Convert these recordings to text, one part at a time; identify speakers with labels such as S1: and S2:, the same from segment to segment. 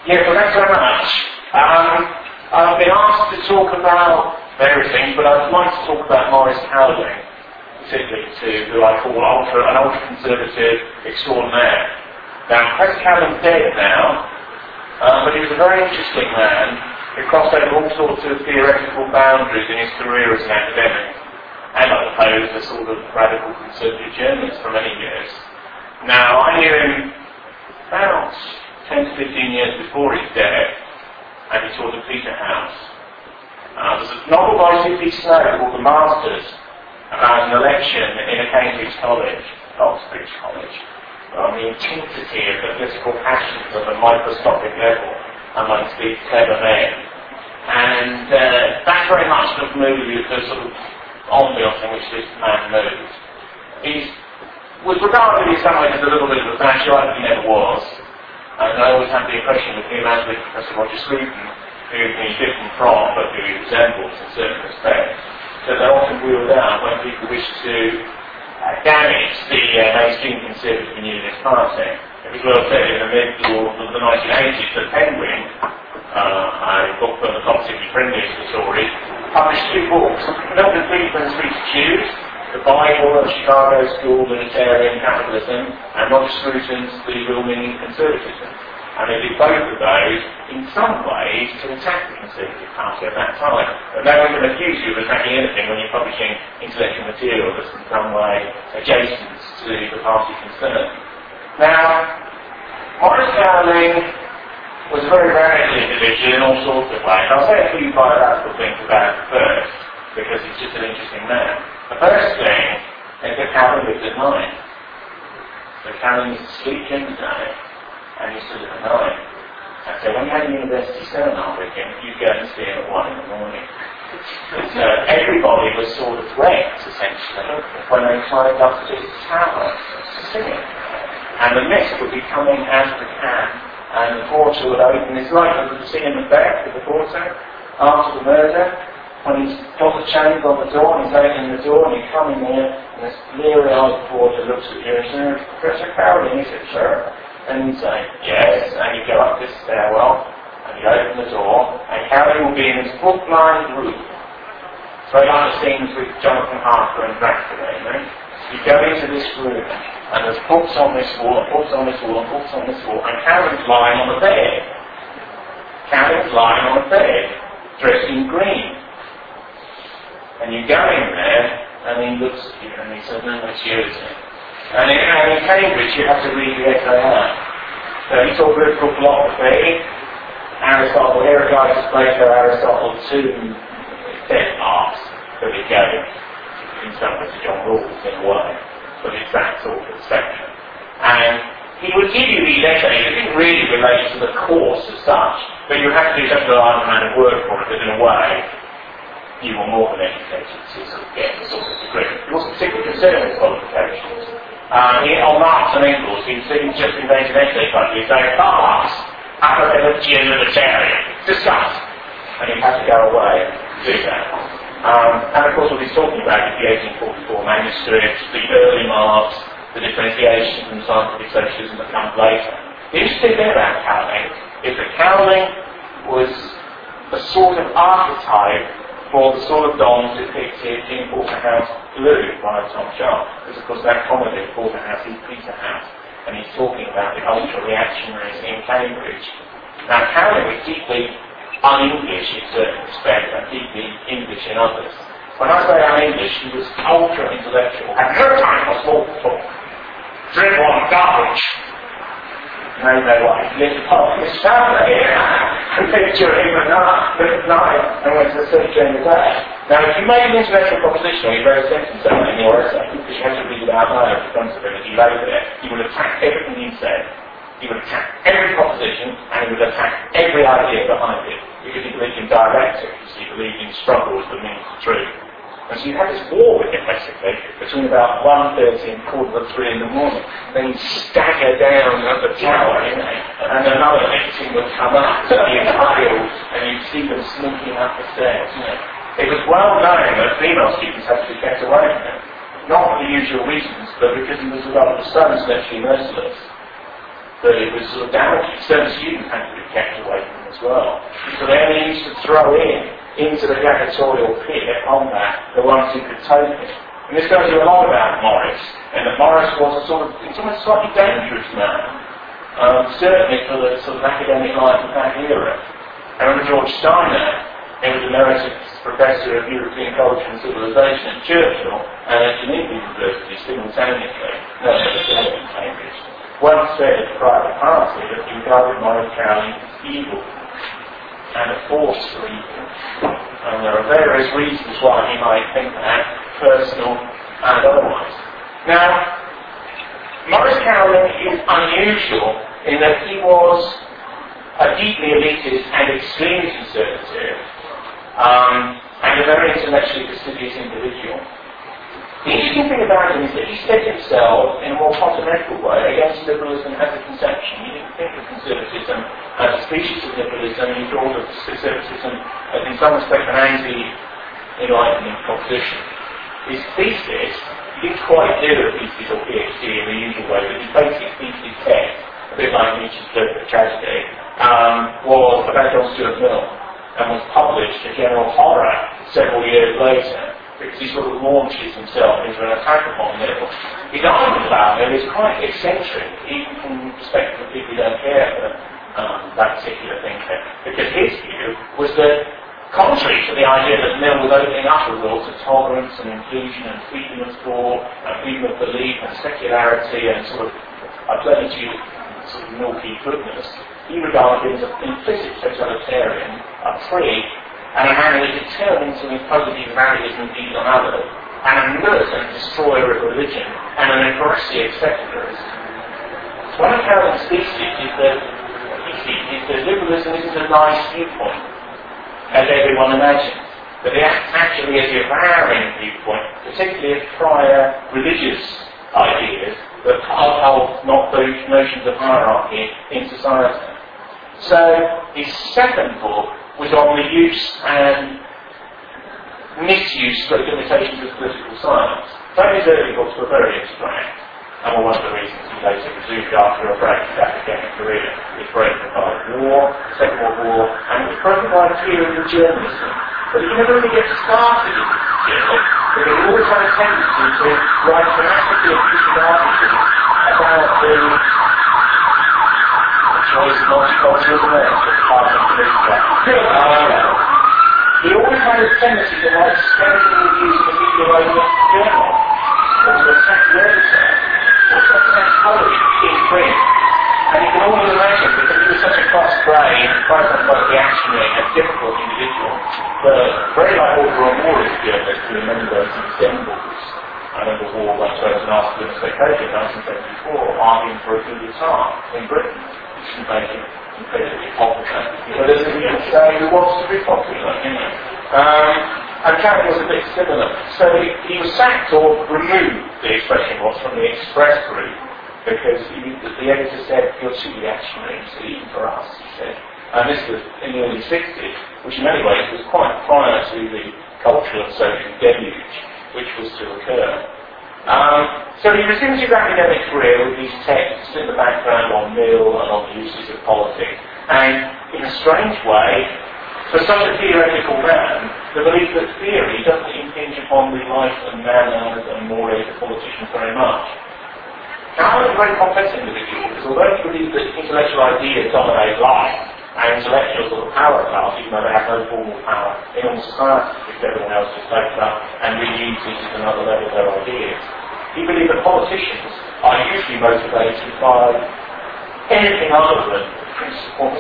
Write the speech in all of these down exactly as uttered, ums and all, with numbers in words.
S1: Yeah, well, thanks very much. Um, I've been asked to talk about various things, but I'd like to talk about Maurice Cowling, particularly to who I call ultra, an ultra-conservative extraordinaire. Now, Professor Cowling's dead now, um, but he was a very interesting man who crossed over all sorts of theoretical boundaries in his career as an academic, and I suppose a sort of radical conservative journalist for many years. Now, I knew him about ten to fifteen years before his death, and he taught at Peterhouse. Uh, there's a novel by C P Snow called The Masters, about an election in a Cambridge college, Oxbridge College, on the intensity of the political passions of a microscopic level amongst these clever men. And uh, that very much does move you to the sort of ambiance in which this man moved. He was regarded in some ways as a little bit of a fascist, he never was. And I always had the impression with him, as with Professor Roger Scruton, who he different from, but who he resembles in certain respects, that they often wheeled out when people wished to uh, damage the uh, mainstream Conservative and Unionist Party. It was well said in the middle of the nineteen eighties that Penguin, uh, a book from the politically friendliest of the Tories, published two books, Milton Friedman's Free to Choose, The Bible of Chicago School Libertarian Capitalism, and Roger Scruton's The Real Meaning of Conservatism. And they did both of those, in some ways, to attack the Conservative Party at that time. But no one can accuse you of attacking anything when you're publishing intellectual material that's in some way adjacent to the party concerned. Now, Maurice Cowling was a very radical individual in all sorts of ways. I'll say a few biographical things about him first, because he's just an interesting man. The first thing is that Cowling lived at night. So Cowling used to sleep during the day, and used to live at night. And so when you had a university seminar with him, you'd go and see him at one in the morning. So everybody was sort of wrecked, essentially, when they climbed up to his tower to see him. And the mist would be coming out of the can, and the porter would open. It's like you could see him at Beck with the porter after the murder, when he's got the chains on the door, and he's opening the door, and you come in there, and this bleary-eyed porter looks at you and says, "Professor Cowling," he said, "Sir." And you say, "Yes," and you go up this stairwell, and you open the door, and Cowling will be in his book-lined room. So very like the scenes with Jonathan Harker and Dracula, you know? You go into this room, and there's books on this wall, and books on this wall, and books on this wall, and Cowling's lying on the bed. Cowling's lying on the bed, dressed in green. And you go in there, and he looks at you, and he says, "No, it's yours." And in, and in Cambridge, you have to read the S A R. So he taught political philosophy, Aristotle, Heraclitus, Plato, Aristotle, two dead parts that we go in some ways to John Rawls in a way, but it's that sort of spectrum. And he would give you these essays that didn't really relate to the course as such, but you have to do such a large amount of work for it that in a way you were more than educated to sort of get the sort of degree. He wasn't particularly concerned with qualifications. Um, he, on Marx and Engels, he just invented an essay country saying, "Marx, Apologia Libertarian, discuss." And he had to go away and do that. Um, and of course what he's talking about is the eighteen forty-four manuscripts, the early Marx, the differentiation from scientific socialism that comes later. The interesting thing about Cowling is that Cowling was a sort of archetype for the sort of dons depicted in Porterhouse Blue by Tom Sharp. Because of course that comedy, Porterhouse is Peterhouse, and he's talking about the ultra-reactionaries in Cambridge. Now Cowling was deeply un-English in certain respects and deeply English in others. When I say un-English, he was ultra-intellectual, had no time for small talk. Drip on garbage. No, no, what? He lived apart from his family, and picture him at night, and went to the church during the day. Now, if you made an intellectual proposition, or you wrote a sentence in your essay, because you had to read it out loud in front of him as you wrote it, he would attack everything you said. He would attack every proposition, and he would attack every idea behind it, because he believed in dialectics, he believed in struggle as the means to truth. And so you had this war with him, basically, between about one thirty and quarter to three in the morning. Then he'd stagger down at the tower, you know, and another victim would come up, and you'd feel, and you'd see them sneaking up the stairs, you know. It was well known that female students had to be kept away from him. Not for the usual reasons, but because he was rather so essentially merciless. that it was sort of damaging. Certain students had to be kept away from them as well. So they only used to throw in into the gladiatorial pit on that the ones who could take it. And this tells you a lot about Morris, and that Morris was a sort of, it's almost slightly dangerous man, um, certainly for the sort of academic life of that era. I remember George Steiner, he was emeritus professor of European culture and civilization at Churchill and at Geneva University simultaneously, no, never said in Cambridge, once said at a private party that he regarded Morris Cowley as evil and a force for evil. And there are various reasons why he might think that, personal and otherwise. Now, Morris Cowley is unusual in that he was a deeply elitist and extremely conservative, um, and a very intellectually fastidious individual. The interesting thing about him is that he set himself in a more fundamental way against liberalism as a conception. He didn't think of conservatism as a species of liberalism. He thought of conservatism as in some respect an anti-enlightenment proposition. His thesis, he didn't quite do a thesis or PhD in the usual way, but his basic thesis text, a bit like Nietzsche's Political Tragedy, um, was about John Stuart Mill, and was published to general horror several years later, because he sort of launches himself into an attack upon Mill. His argument about Mill is quite eccentric, even from the perspective of people who don't care for um, that particular thinker, because his view was that, contrary to the idea that Mill was opening up a world to tolerance and inclusion and freedom of thought and freedom of belief and secularity and sort of a plenitude of sort of milky goodness, he regarded him as an implicit totalitarian, a prick, and a man who was determined to impose his values and deeds on others, and a militant destroyer of religion, and an aggressive secularist. So one of Cowley's theses is that, is that liberalism isn't a nice viewpoint, as everyone imagines, but it actually is a devouring viewpoint, particularly of prior religious ideas that uphold not those notions of hierarchy in society. So his second book was on the use and misuse of limitations of political science. Some of his early books were very abstract, and were one of the reasons he later resumed after a break his academic career. It was broken by war, Second World War, and it was broken by a period of journalism. But he never really gets started in journalism, because he always had a tendency to write dramatically efficient articles about the choice of multiculturalism and he always had a tendency to write scathing reviews of the media radio journal, or to attack the editor, or to attack poetry in print. And you can only imagine, because he was such a cross-grained, quite quite reactionary and difficult individual, that very like all Ron Morris journalists who remember those examples. I remember War once wrote an article in the Spectator in nineteen seventy-four arguing for a good guitar in Britain. Which made him incredibly popular. But as a say who wants to be popular, you know. Um, and Cowley was a bit similar. So he, he was sacked or removed, the expression was, from the Express group, because he, the, the editor said, you're too reactionary, even for us, he said. And this was in the early sixties, which in many ways was quite prior to the cultural and social deluge which was to occur. Um, so he resumes his academic career with these texts in the background on Mill and on the uses of politics. And in a strange way, for such a theoretical man, the belief that theory doesn't impinge upon the life and manners and mores of politicians very much. Now, I'm a very complex individual, because although he believed that intellectual ideas dominate life, and intellectuals are the power class, even though they have no formal power in all society, because everyone else just takes up and reuses at another level their ideas. He believed that politicians are usually motivated by anything other than principles.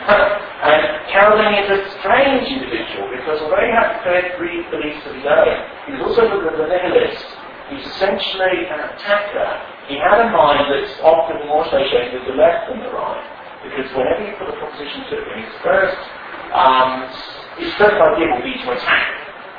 S1: And Cowley is a strange individual, because although he had very brief beliefs of his own, he was also a nihilist. He was essentially an attacker. He had a mind that's often more associated with the left than the right. Because whenever you put a proposition to him, his first, um, his first idea will be to attack,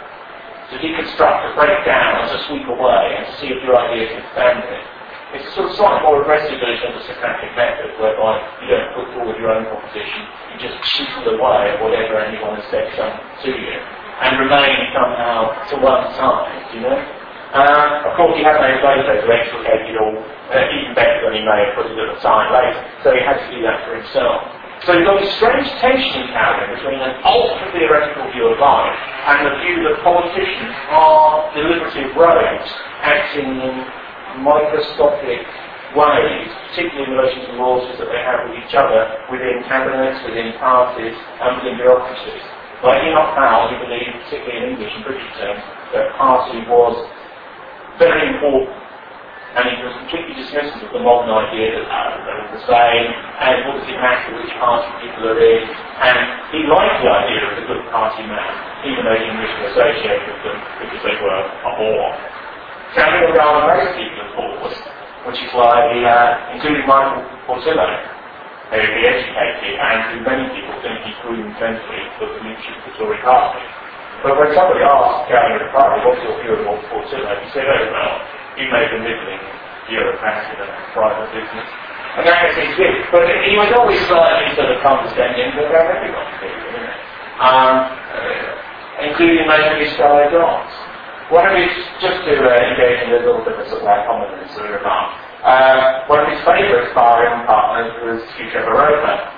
S1: to deconstruct, to break down, and to sweep away, and to see if your idea can stand it. It's a sort of slightly more aggressive version of the Socratic method, whereby you don't put forward your own proposition, you just chisel away at whatever anyone has said to you, and remain somehow to one side, you know? Um, of course, he had no photo to explicate it all, uh, even better than he may have put it at the time later, so he had to do that for himself. So you've got this strange tension in Calvin between an ultra-theoretical view of life and the view that politicians are deliberative rogues acting in microscopic ways, particularly in relation to the loyalties that they have with each other, within cabinets, within parties, and within bureaucracies. Like Enoch Powell, who believed, particularly in English and British terms, that party was very important, and he was completely dismissive of the modern idea that uh, they're all the same, and what does it matter which party people are in, and he liked the idea of a good party man, even though he didn't wish to associate with them because they were a whore. Sounding around most people, of course, which is why he, uh, including Michael Portillo, who he educated, and who many people think he proven centrally for the leadership of the Tory party. But when somebody asked Gavin at the party, what's your view of Portillo, he said, oh well, he made a middling bureaucrat in a private business. And that is his view. But he was always slightly sort of condescending, but everyone did, isn't it? Um, uh, including most of his fellow dogs. One of his, just to uh, engage in a little bit of sort of like commoneness of the remark, uh, one of his favourite sparring partners was Hugh Trevor Roper,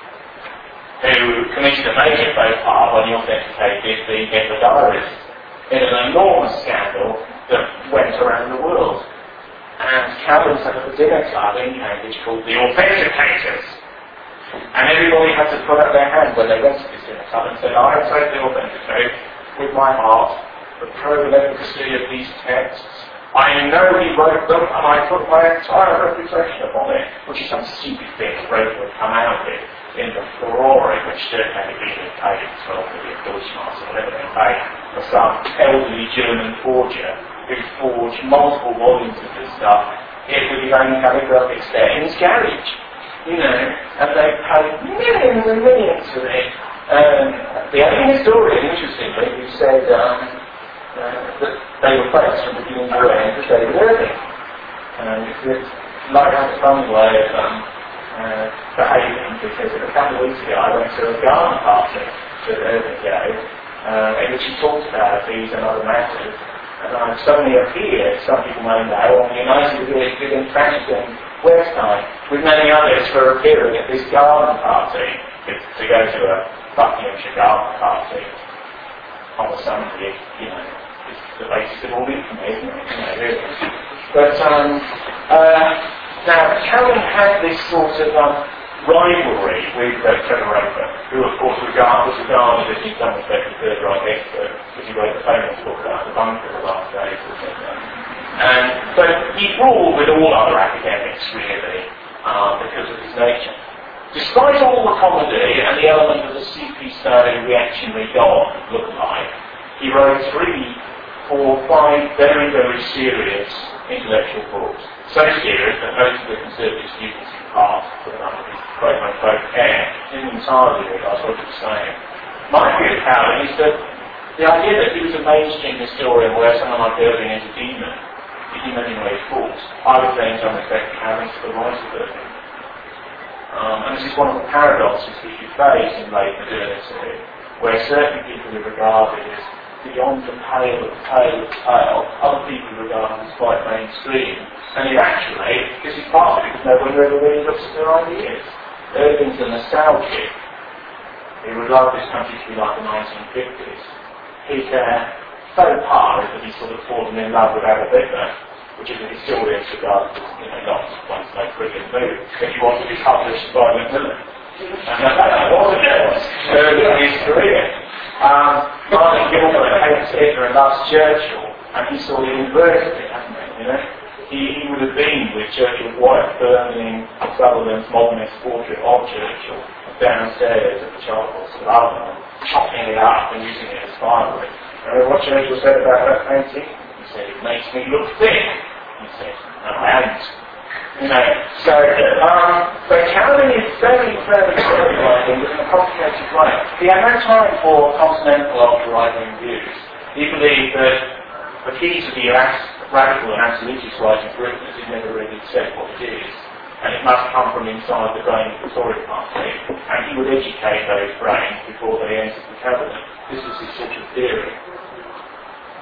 S1: who commissioned a major faux pas when he authenticated the Gethard Diaries in an enormous scandal that went around the world. And Calvin set up a dinner club in Cambridge called the Authenticators. And everybody had to put up their hand when they went to this dinner club and said, I totally authenticate with my heart the proven efficacy of these texts. I know he wrote them and I put my entire reputation upon it, which is some stupid thing that Roper would come out with in the furore in which Dirk had been paid twelve million Deutschmarks or whatever they paid for some elderly German forger who forged multiple volumes of this stuff it with his own calligraphic there in his garage. You know, and they paid millions and millions for it. Um, the only historian, interestingly, who said um, uh, that they were fakes from beginning to end was David Irving. And it's like that funny way of um, uh, behaving, because a couple of weeks ago I went to a garden party that Irving gave, uh, in which he talked about these and other matters. And I suddenly appeared, some people may know, on the United William Franklin website, with many others for appearing at this garden party, to, to go to a Buckinghamshire garden party on a Sunday, you know, it's the basis of all infamy, isn't it? You know, really. But, um, uh, now, Calvin had this sort of um, rivalry with uh, Trevor Roper, who of course regard, was regarded as in some respects a third Reich expert, because he wrote the famous book about the bunker the last days, and so he ruled with all other academics really, uh, because of his nature. Despite all the comedy and the element of the C P style reactionary god look-alike, he wrote three, four, five very, very serious intellectual books. So serious that most of the conservative students in class, for example, quite my folk care, didn't entirely realise what he was saying. My view of Calvin is that the idea that he was a mainstream historian where someone like Irving is a demon is in many ways false. I would say in some respects Calvin's to the right of Irving. Um, and this is one of the paradoxes which you face in late modernity, where certain people are regarded as beyond the pale of the pale of the pale, other people are regarded as quite mainstream. And yet actually, this is partly because no one ever really looks at their ideas. Irving's a nostalgic. He would love this country to be like the nineteen fifties. His uh, faux pas is that he's sort of fallen in love with Adolf Hitler, which is a historian's regard as, you know, not one to make brilliant move, if you want to be published by Macmillan. And that wasn't it early in his career. Um, Martin Gilbert hates Hitler and loves Churchill, and he saw the inverse of it, hasn't he? You know? He, he would have been with Churchill's wife burning Sutherland's modernist portrait of Churchill downstairs at the Charles of Alderman, chopping it up and using it as firewood. Remember what Churchill said about that painting? He said, it makes me look thick. He said, no, I haven't. You know, so, um, but Calvin is very, very, very writing in a complicated way. He had no time for continental ultra-right-wing views. He believed that the key to the radical and absolutist writing for Britain is it never really said what it is, and it must come from inside the brain of the Tory party, and he would educate those brains before they entered the cabinet. This was his sort of theory.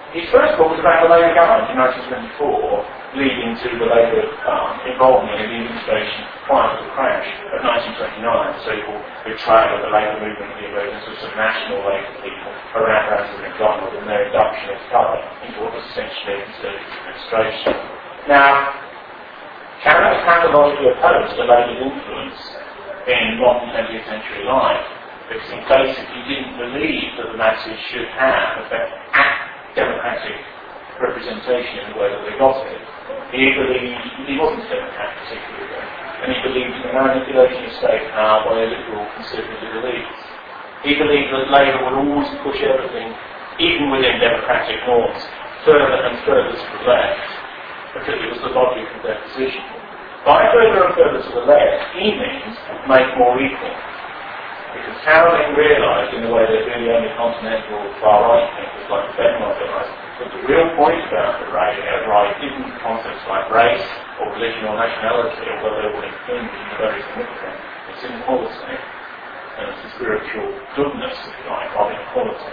S1: His first book was about the Labour government in nineteen twenty-four, leading to the Labour um, involvement in the administration prior to the crash of nineteen twenty-nine, the so-called betrayal of the Labour movement and the emergence of some national Labour people around Ramsden MacDonald and their induction as colour into what was essentially a Conservative administration. Now, Cameron was pathologically opposed to Labour's influence in modern twentieth century life, because he basically didn't believe that the masses should have a democratic representation in the way that they got it. He believed, he wasn't a Democrat particularly, and he believed in the manipulation of state power by a liberal conservative elites. He believed that Labour would always push everything, even within democratic norms, further and further to the left, because it was the logic of their position. By further and further to the left, he means make more equal. Because Cowling realised, in the way they do the only continental far-right thinkers like Bentham realised, that the real point about the right, uh, right isn't concepts like race, or religion, or nationality, or whether they will impinge in the very significant. It's inequality. And it's the spiritual goodness, if you like, of inequality.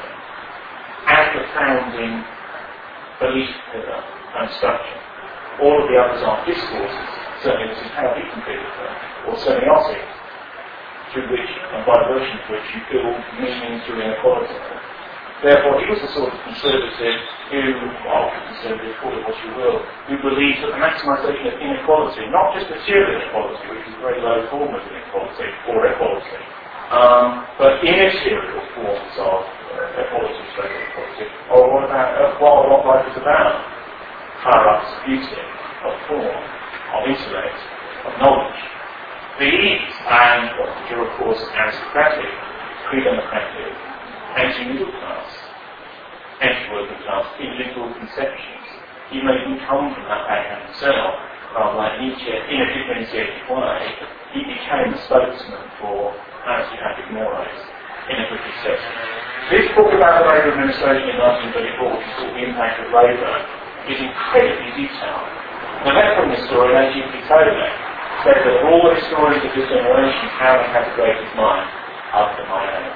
S1: As the founding belief pillar and structure. All of the others are discourses, certainly this is how we compete with them, or semiotics, through which, and by virtue of which, you build meaning through inequality. Therefore, he was the sort of conservative who, well, conservative, call it what you will, who believes that the maximisation of inequality, not just material inequality, which is a very low form of inequality, or equality, um, but immaterial forms of uh, equality, social equality, or what about, uh, what, what life is about, hierarchies of beauty, of form, of intellect, of knowledge. These, and what are of course aristocratic, pre-democratic, anti-middle class, anti-working class, individual conceptions. He may even come from that background himself, rather like Nietzsche, in a differentiated way. He became a spokesman for aristocratic mores in a British setting. This book about the Labour administration in nineteen thirty-four, which is called The Impact of Labour, is incredibly detailed. The veteran historian, A G P Taylor, said that of all the historians of this generation, Cowling had the greatest mind, after my own.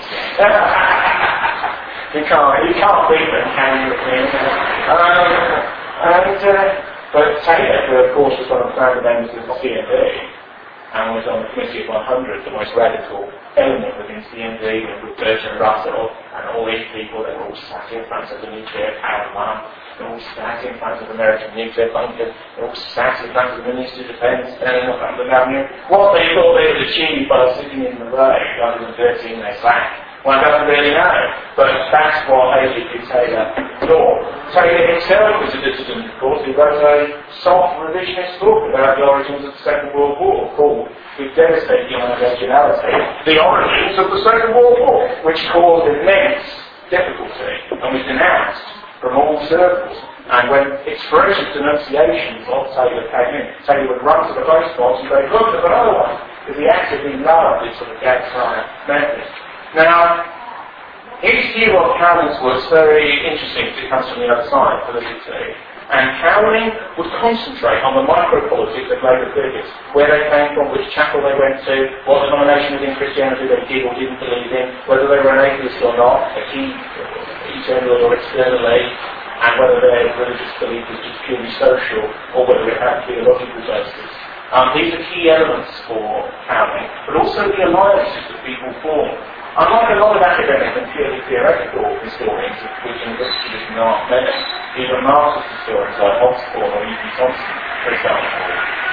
S1: you can't, you can't beat them, can you? Um, and, uh, but Taylor, who of course was one of the founder members of the C N D, and was on the Committee of one hundred, the most radical element within C N D, with Bertrand Russell, and all these people, they were all sat in front of the nuclear power plant, they were all sat in front of American nuclear bunkers, they were all sat in front of the Ministry of Defence, standing up under the Avenue. What they thought they would achieve by sitting in the rain rather than dirtying their slack, one doesn't really know. But that's what A G P Taylor thought. Taylor himself was a dissident, of course. He wrote a soft revisionist book about the origins of the Second World War called, with devastating originality, The Origins of the Second World War, which caused immense difficulty and was denounced from all circles. And when expressive denunciations of Taylor came in, Taylor would run to the post box and say, look, there's another one, because he actively loved this sort of gag-fire method. Now, his view of Cowling's was very interesting because it comes from the other side, politically. And Cowling would concentrate on the micro-politics of Labour figures, where they came from, which chapel they went to, what denomination within Christianity they did or didn't believe in, whether they were an atheist or not, a key, internally or externally, and whether their religious belief was just purely social or whether it had theological basis. Um, these are key elements for Cowling, but also the alliances that people form. Unlike a lot of academic and purely theoretical historians, which in this tradition aren't many, even Marxist historians like Hobsbawm or E P Thompson, for example,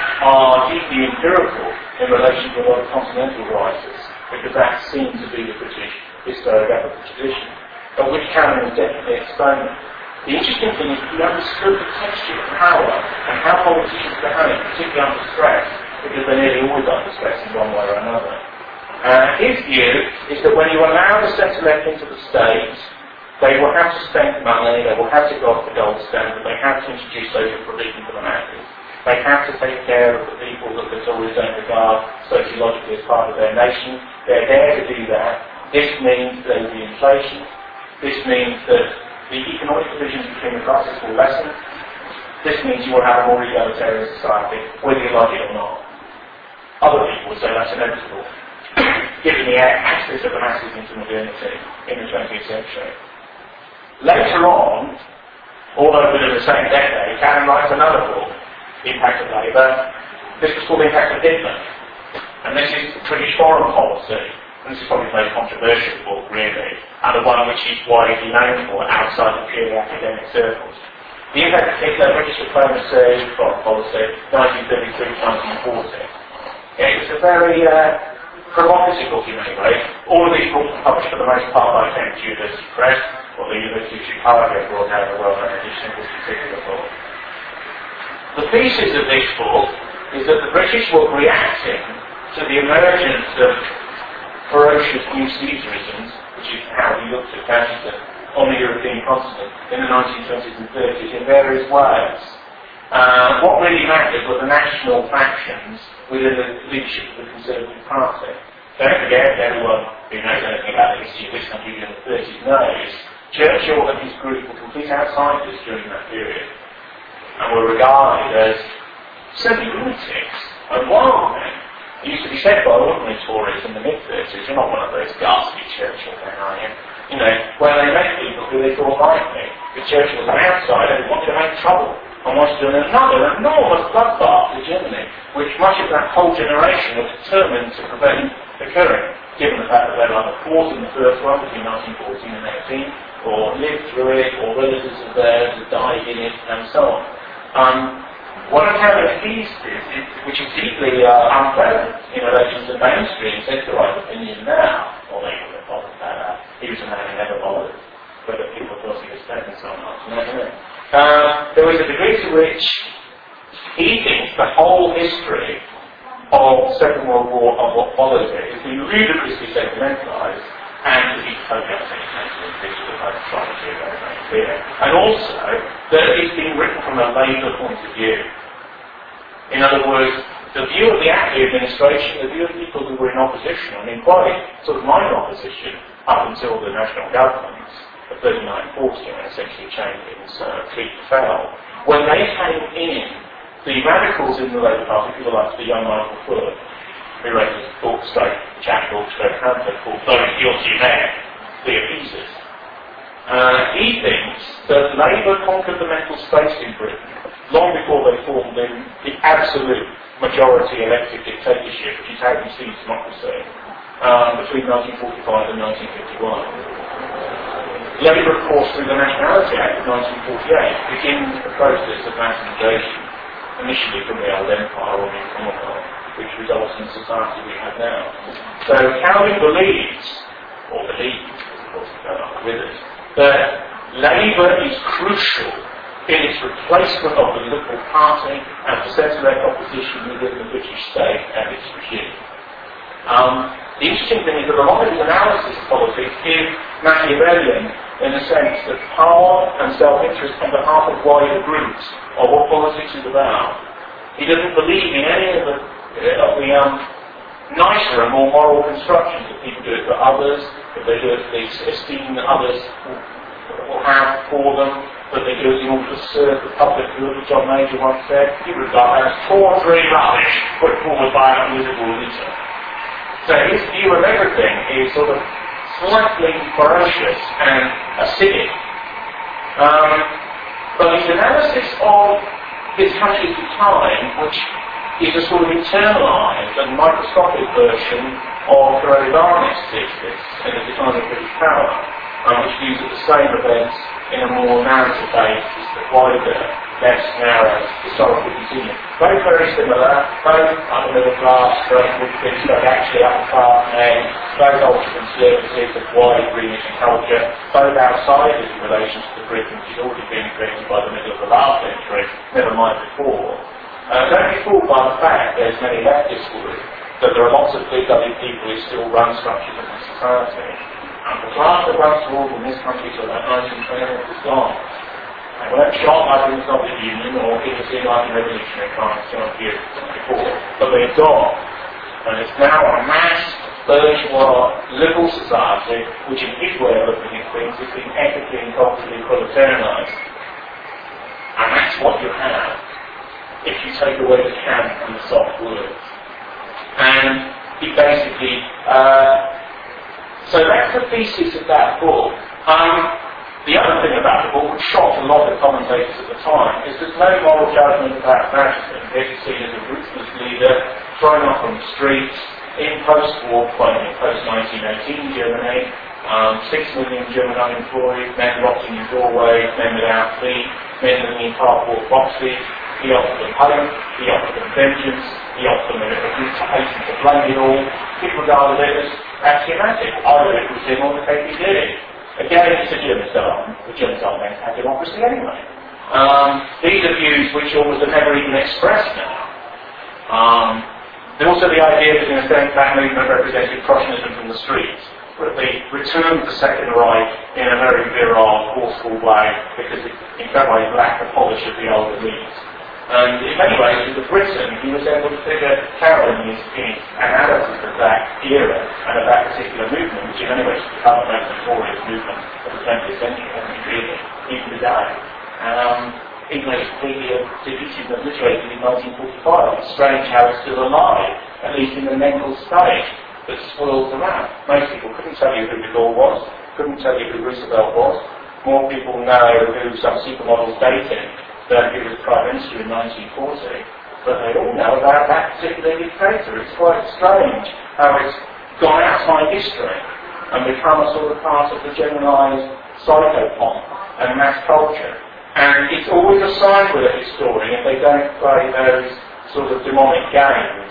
S1: are deeply empirical in relation to a lot of continental writers, because that seems to be the British historiographical tradition, of which Cowling is definitely exponent. The interesting thing is he understood the texture of power and how politicians behave, particularly under stress, because they're nearly always under stress in one way or another. Uh, his view is that when you allow the centre-left into the state, they will have to spend money, they will have to go off the gold standard, they have to introduce social provision for the masses, they have to take care of the people that the Tories don't regard sociologically as part of their nation. They're there to do that. This means there will be inflation. This means that the economic divisions between the classes will lessen. This means you will have a more egalitarian society, whether you like it or not. Other people would say that's inevitable, given the access of the masses into modernity in the twentieth century. Later on, Although within the same decade, Cannon writes another book, Impact of Labour. This was called Impact of Hitler. And this is British foreign policy. And this is probably the most controversial book, really, and the one which he's widely known for outside of purely academic circles. The Impact of Hitler, British Diplomacy, Foreign Policy, nineteen thirty-three to nineteen forty. Yeah, it was a very uh, provocative book in many ways. All of these books were published for the most part by Cambridge University Press, or the University of Chicago brought out a well-known edition of this particular book. The thesis of this book is that the British were reacting to the emergence of ferocious new Caesarisms, which is how he looked at fascism on the European continent in the nineteen twenties and thirties in various ways. Uh, what really mattered were the national factions within the leadership of the Conservative Party. Don't forget, everyone who knows anything about the history of this country in the thirties knows, Churchill and his group were complete outsiders during that period, and were regarded as semi-lunatics and wild men. It used to be said by ordinary Tories in the mid-thirties, you're not one of those ghastly Churchill men, are you? You know, where they met people who they thought liked me. But Churchill was an outsider who wanted to make trouble and wanted to do another enormous bloodbath to Germany, which much of that whole generation was determined to prevent occurring, given the fact that they were either fought in the first one between nineteen fourteen and eighteen, or lived through it, or relatives of theirs had died in it, and so on. Um, One of Cameron's theses, which is deeply uh, unpleasant in relation to the mainstream secularized opinion now, although he wouldn't have bothered about that. He was a man who never bothered whether people thought he was spending so much. Uh, there was a degree to which he thinks the whole history of the Second World War and what follows it has been ludicrously sentimentalized and to be totally unsentimental in digital, I've tried to do very, very clear. And also, that it's been written from a Labour point of view. In other words, the view of the Attlee administration, the view of people who were in opposition, I mean, quite sort of minor opposition up until the national government of thirty-nine forty, when essentially Chamberlain's uh, fleet fell. When they came in, the radicals in the Labour Party, people like the young Michael Foot, who wrote this book, straight chap book, straight pamphlet called Those Guilty Men, the Appeasers. Uh, he thinks that Labour conquered the mental space in Britain long before they formed the, the absolute majority elected dictatorship, which is how we see democracy, um, between nineteen forty-five and nineteen fifty-one. Labour, of course, through the Nationality Act of nineteen forty-eight, begins the process of nationalisation, initially from the old empire or the Commonwealth, which results in the society we have now. So Calvin believes, or believes, of course, he's going up with us, that Labour is crucial in its replacement of the Liberal Party and for centre-left opposition within the British state and its regime. Um, the interesting thing is that a lot of his analysis of politics is Machiavellian in the sense that power and self-interest on behalf of wider groups are what politics is about. He doesn't believe in any of the, uh, of the um, nicer and more moral constructions that people do it for others, that they do it for the esteem that others will have for them, that they do it in order to serve the public good, as John Major once said. He regarded as tawdry rubbish put forward by a political leader. So his view of everything is sort of slightly ferocious and acidic. Um, but his analysis of his country's decline, which is a sort of internalized and microscopic version of Ferrari Barnett's thesis in the decline of British power, um, which views the same events in a more narrative basis, the wider, less narrow historical continuum. Both very similar, both upper middle class, both British, both actually upper class men, both ultra-conservative of wide remit and culture, both outsiders in relation to the Britain which has already been created by the middle of the last century, never mind before. Uh, don't be fooled by the fact there's many leftists worry that there are lots of big-blooded people who still run structures in the society. And the class that runs the rule in this country till about nineteen twenty is gone. They weren't shot like in the Soviet Union or guillotined like in revolutionary times two hundred years before, but they're gone. And it's now a mass bourgeois liberal society which in his way of looking at things is being ethically and culturally proletarianized. And that's what you have if you take away the camp and the soft words. And he basically, uh, so that's the thesis of that book. Um, The other thing about the book, which shocked a lot of commentators at the time, is there's no moral judgment about Vatican. He's seen as a ruthless leader, thrown off from the streets, in post-war, well, in post-nineteen eighteen Germany, um, six million German unemployed, men rotting in doorways, men without feet, men living in cardboard boxes. He offered them hope, he offered them vengeance, he offered them a reputation to blame it all. People regarded it as axiomatic. Either it was him or the K P D. Again, it's a genocide. The genocide meant had democracy anyway. Um, these are views which almost are never even expressed now. Um, there's also the idea that in a sense that movement represented Prussianism from the streets. But they returned the Second Reich in a very virile, forceful way because it in some ways lacked the polish of the old elites. And in many ways, with Britain, he resembled a figure Carroll in his, in his analysis of that era and of that particular movement, which in many ways has become the most notorious movement of the twentieth century, hasn't it really, even today. Um, even though it's completely defeated and obliterated in nineteen forty-five, it's strange how it's still alive, at least in the mental state that swirls around. Most people couldn't tell you who de Gaulle was, couldn't tell you who Roosevelt was. More people know who some supermodel's dating than he was Prime Minister in nineteen forty, but they all know about that particular dictator. It's quite strange how it's gone outside history and become a sort of part of the generalised psychopomp and mass culture. And it's always a sign with a historian if they don't play those sort of demonic games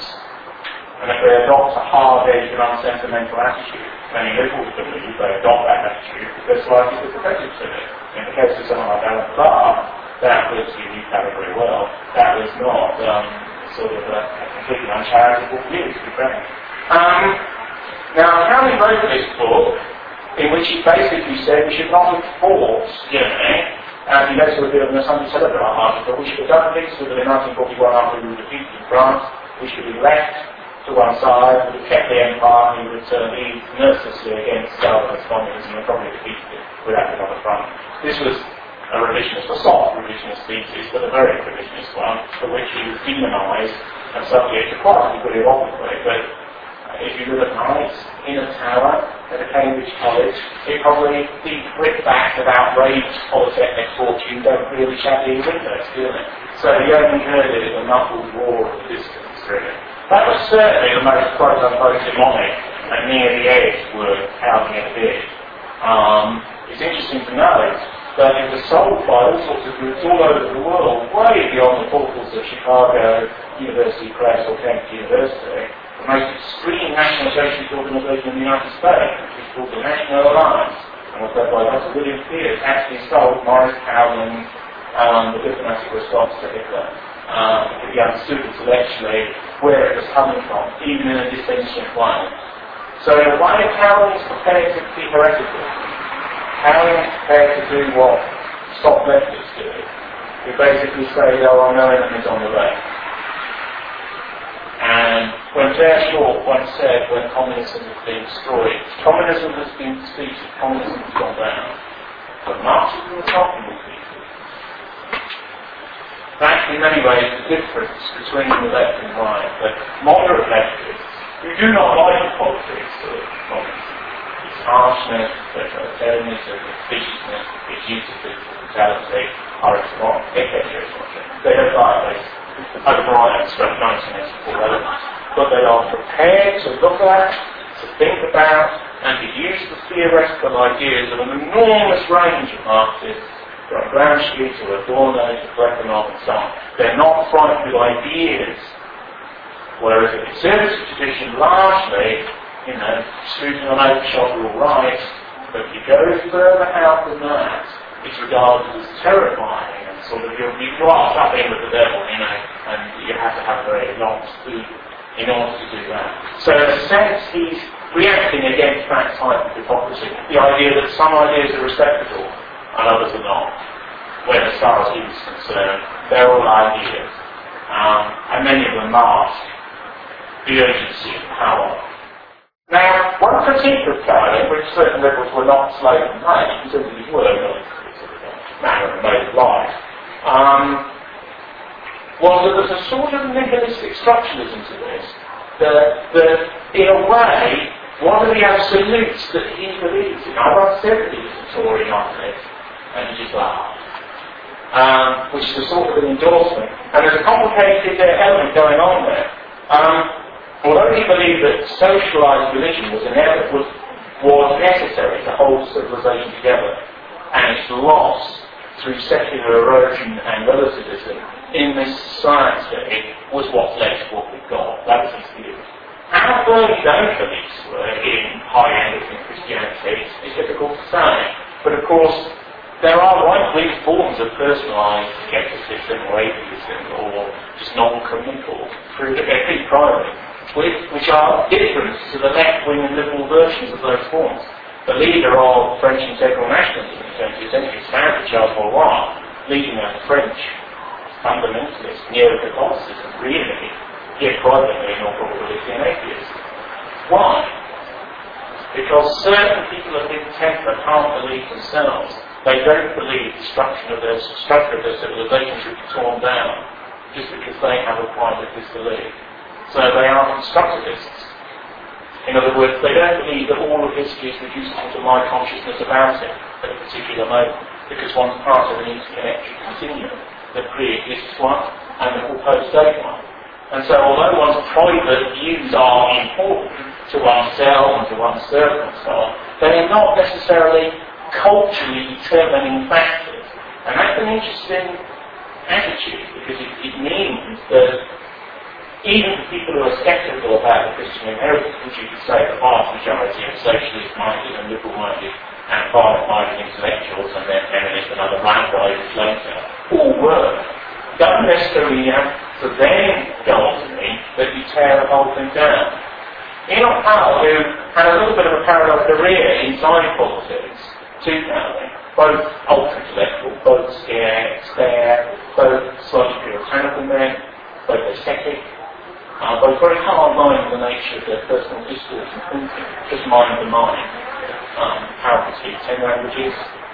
S1: and if they adopt a hard-edged and unsentimental attitude. Many liberals believe they adopt that attitude because they're slightly sympathetic to it. In the case of someone like Alan Clark, that was, you knew Carol very well, that was not um, sort of a, a completely uncharitable view, to be frank. Um, now, Cowley wrote this book, in which he basically said we should not have fought Germany, and he goes to a bit of a Sunday Telegraph article, we should have done things with it in nineteen forty-one after we were defeated in France, we should have left to one side, we would have kept the empire, and we would uh, be mercilessly against Stalinist communism and probably defeated it without another front. This was a revisionist, a soft revisionist thesis, but a very revisionist one, for which he was demonised and subject to quite pretty ironically. But uh, if you look at night in a tower at a Cambridge college, it probably the brickbats of outraged polytechnic fortune don't really shatter your windows, do they? So you only heard it as a muffled roar of the distance, really. That was certainly the most quote-unquote demonic and near the edge word Cowley ever did. Um, it's interesting to note that it was sold by all sorts of groups all over the world, way beyond the portals of Chicago University Press or Cambridge University. The most extreme national socialist organisation in the United States, which is called the National Alliance, and was led by Doctor William Pierce, actually sold Maurice Cowley's um, The Diplomatic Response to Hitler. Um, it could be understood intellectually where it was coming from, even in a dissentient way. So in a way, Cowley is prepared to be heretical. Cowley is prepared to do what stop leftists do, who basically say, oh, I know enemies on the left. And when Pierre Short once said, when communism has been destroyed, communism has been defeated, communism has gone down, but Marxism has not been defeated. That's in many ways the difference between the left and right, that moderate leftists, who do not like the politics of communism, its harshness, its totalitarianism, its viciousness, its use of physical brutality, are extreme, they don't like this O'Brien struck nineteen eighty-four elements, but they are prepared to look at, to think about, and to use the theoretical ideas of an enormous range of Marxists, from Gramsci to Adorno to Plekhanov and so on. They're not frightened with ideas, whereas the conservative tradition largely, you know, shooting on open shot are all right, but if you go further out than that, it's regarded as terrifying and sort of you're, you glass up in with the devil, you know, and you have to have a very long speed in order to do that. So in a sense he's reacting against that type of hypocrisy, the idea that some ideas are respectable and others are not, when as far as he was concerned, they're all ideas, um, and many of them mask the urgency of power. Now, one critique of Cowley, which certain liberals were not slow to make, in terms of his work, manner and mode of life, um, was that there's a sort of nihilistic structuralism to this, that, that in a way, one of the absolutes that he believes in, I've said that he was a Tory nihilist, and he just laughed. Um, which is a sort of an endorsement. And there's a complicated uh, element going on there. Um, although he believed that socialised religion was, inevitable, was, was necessary to hold civilization together, and its loss through secular erosion and relativism in this society was what led to what we've got. That was his view. How firm his own beliefs were in high Anglican Christianity is difficult to say. But of course, there are right-wing forms of personalised scepticism or atheism or just non-committal, pretty private, which, which are different to the left-wing and liberal versions of those forms. The leader of French integral nationalism in the twentieth century, Sandra Charles Valois, leading a French fundamentalist neo-Catholicism, really, yet privately in all probability an atheist. Why? Because certain people of his temper can't believe themselves. They don't believe the structure of their, structure of their civilization should be torn down just because they have a private disbelief. So they are constructivists. In other words, they don't believe that all of history is reducible to my consciousness about it at a particular moment, because one's part of an interconnected continuum that pre-exists one and that will post-date one. And so although one's private views are important to oneself and to one's circle and so on, they are not necessarily culturally determining factors. And that's an interesting attitude, because it, it means that even people who are sceptical about the Christian inheritance, which you could say the vast majority of socialist-minded and liberal-minded and private-minded intellectuals and then feminists and other radicals later, all were, don't necessarily have to then go on to me that you tear the whole thing down. Enoch Powell, who had a little bit of a parallel career inside politics, to Powell, both ultra-intellectual, both scared, spare, both slightly puritanical men, both ascetic, uh, both very hard-line in the nature of their personal discourse and thinking, just mind to mind. Um, Powell could speak ten languages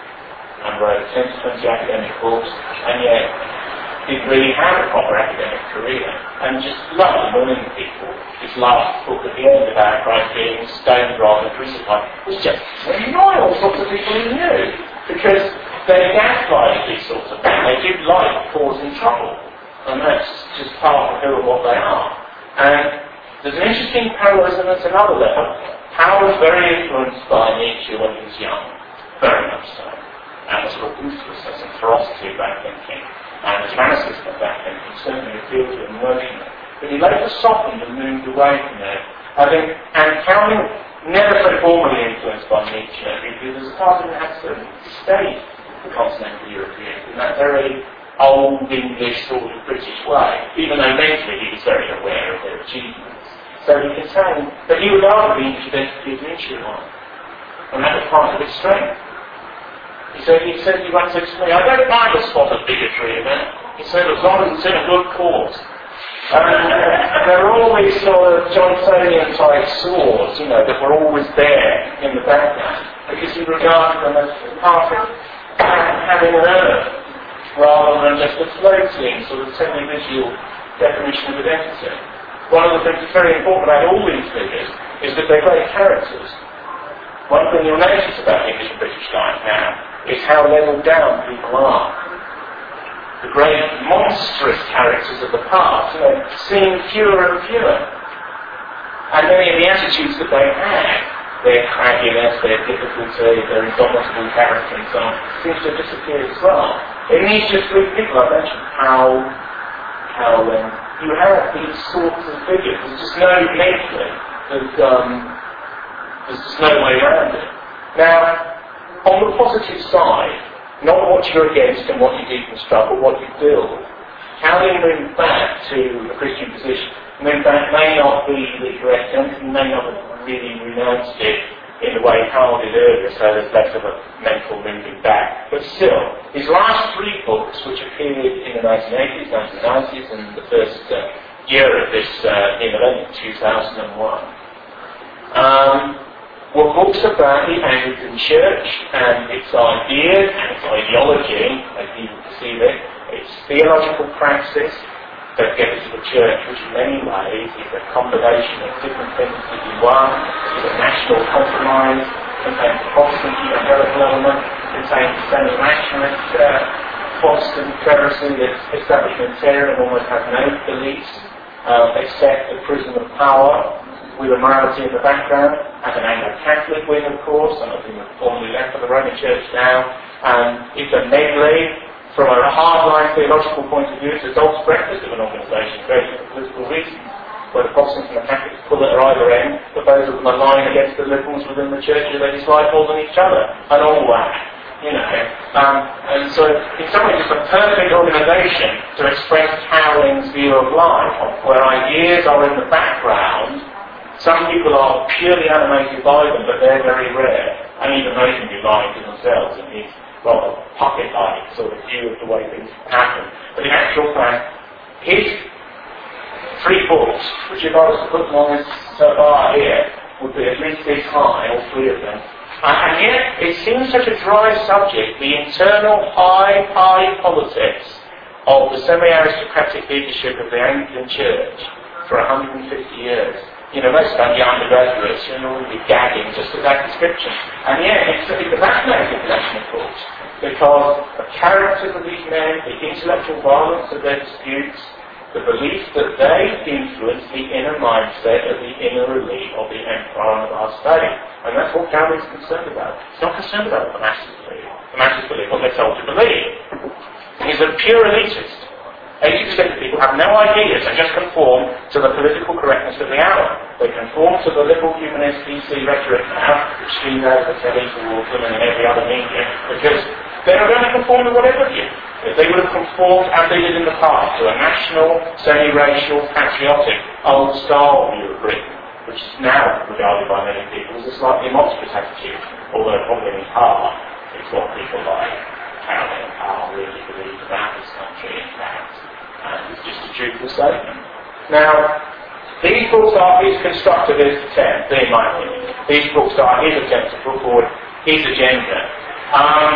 S1: and wrote ten to twenty academic books, and yet didn't really have a proper academic career, and just loved annoying people. His last book at the end about Christ being stoned rather than crucified was just to annoy all sorts of people he knew, because they gaslighted these sorts of things. They did like causing trouble, and that's just part of who and what they are. And there's an interesting parallelism at another level. Powell was very influenced by Nietzsche when he was young, very much so, and a sort of ruthlessness and ferocity about thinking. And the fanaticism of that and he certainly appealed to him emotionally. But he later softened and moved away from there. I think, and Calvin never so formally influenced by Nietzsche, because as part of him had to stay the continental Europeans in that very old English sort of British way, even though mentally he was very aware of their achievements. So he contained, but he would argue the identity of Nietzsche on, and that was part of his strength. He said, he said, he once said to me, I don't mind a spot of bigotry in it. He said, as long as it's in a good cause. And uh, there were always sort of Johnsonian type swords, you know, that were always there in the background, because he regarded them as part of having an earth, rather than just a floating sort of semi-visual definition of identity. One of the things that's very important about all these figures is that they're great characters. One thing you'll notice about English and British life now is how leveled down people are. The great monstrous characters of the past, you know, seem fewer and fewer. And many of the attitudes that they had, their cragginess, their difficulty, their indomitable character and so on, seems to have disappeared as well. In these just three people I mentioned, Powell, Calvin, you have these sorts of figures. There's just no mentally, there's, um, there's just no way around it. Now, on the positive side, not what you're against and what you deconstruct, but what you build. Calvin moved back to a Christian position. Moved back may not be the correct sense, and may not have really renounced it in the way Powell did earlier, so there's less of a mental moving back. But still, his last three books, which appeared in the nineteen eighties, nineteen nineties, and the first uh, year of this uh, new millennium, two thousand one, um, were books about the Anglican Church and its ideas and its ideology, as people perceive it, its theological praxis that gets to the Church, which in many ways is a combination of different things in one, is a national compromise, contains a Protestant evangelical element, contains semi-rationalist, uh, Protestant Pharisee that's establishmentarian and almost has no beliefs uh, except the prison of power with a morality in the background, and an Anglo-Catholic wing, of course, some of whom have formally left for the Roman Church now, and it's a medley. From a hardline theological point of view, it's a dog's breakfast of an organisation created for political reasons, where the Protestants and the Catholics pull at either end, but both of them are lying against the liberals within the church who they dislike more than each other, and all that, you know. Um, and so, in some ways, it's a perfect organisation to express Cowling's view of life, where ideas are in the background. Some people are purely animated by them, but they're very rare, and even they can be lying to themselves in his rather puppet-like sort of view of the way things happen. But in actual fact, his three books, which if I was to put them on this bar here, would be at least this high, all three of them. Uh, and yet, it seems such a dry subject, the internal high, high politics of the semi-aristocratic leadership of the Anglican Church for one hundred fifty years. You know, most of our young undergraduates are already gagging just at that description. And yeah, it's, it's a fascinating collection, of course, because the characters of these men, the intellectual violence of their disputes, the belief that they influence the inner mindset of the inner elite of the empire and of our state. And that's what Calvin's concerned about. He's not concerned about what the masses believe. The masses believe what they're told to believe. He's a pure elitist. eighty percent of people have no ideas and just conform to the political correctness of the hour. They conform to the liberal humanist D C rhetoric now, which streams out of the telly towards them and in every other media, because they're not going to conform to whatever view. If they would have conformed, as they did in the past, to a national, semi-racial, patriotic, old-style view of Britain, which is now regarded by many people as a slightly monstrous attitude, although probably in part it's what people like Calvin and Carl really believe about this country, in fact. And it's just a truthful statement. Now, these books are his constructivist attempt, in my opinion. These books are his attempt to put forward his agenda. Um,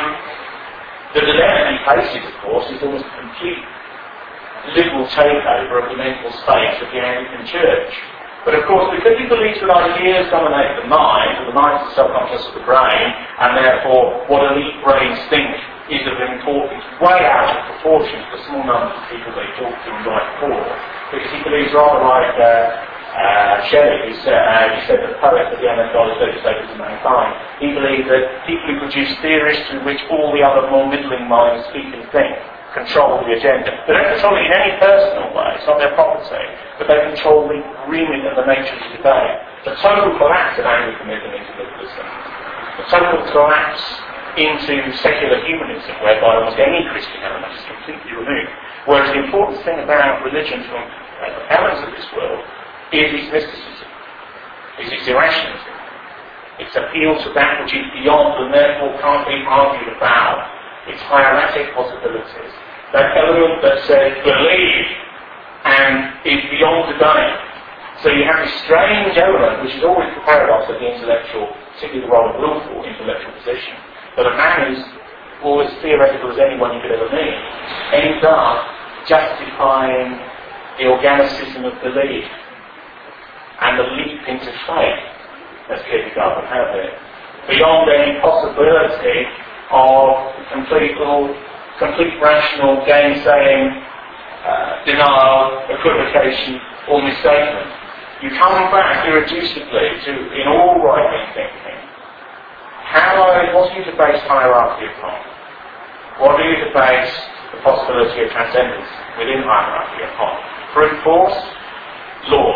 S1: the dilemma he faces, of course, is almost a complete liberal takeover of the mental space of the Anglican Church. But of course, because he believes that ideas dominate the mind, and the mind is the subconscious of the brain, and therefore what elite brains think is of importance way out of proportion to the small number of people they talk to and write for, because he believes rather like uh, uh, Shelley, who said, uh, he said that the poet of the end of God is legislators of mankind. He believed that people who produce theories through which all the other more middling minds speak and think control the agenda. They don't control it in any personal way, it's not their property, but they control the remit and the nature of the debate. The total collapse of Anglicanism into liberalism, the total collapse into secular humanism, whereby almost any Christian element is completely removed. Whereas the important thing about religion from uh, elements of this world is its mysticism, is its irrationalism, its appeal to that which is beyond and therefore can't be argued about, its hieratic possibilities. That element that says believe and is beyond debate. So you have this strange element, which is always the paradox of the intellectual, particularly the rather willful intellectual position. But a man who's always theoretical as anyone you could ever meet ends up justifying the organicism of belief and the leap into faith, as Kierkegaard would have it, beyond any possibility of complete, complete rational gainsaying, uh, denial, equivocation, or misstatement. You come back irreducibly to, in all right thinking, How are, what do you to base hierarchy upon? What do you to base the possibility of transcendence within hierarchy upon? Brute force, law,